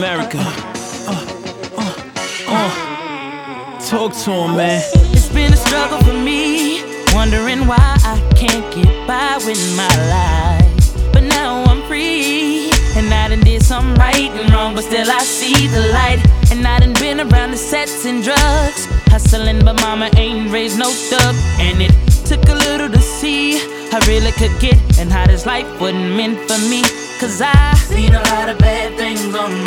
America. Talk to him, man. It's been a struggle for me, wondering why I can't get by with my life. But now I'm free, and I done did something right and wrong, but still I see the light. And I done been around the sets and drugs, hustling, but mama ain't raised no thug. And it took a little to see I really could get, and how this life wasn't meant for me. Cause I seen a lot of bad things on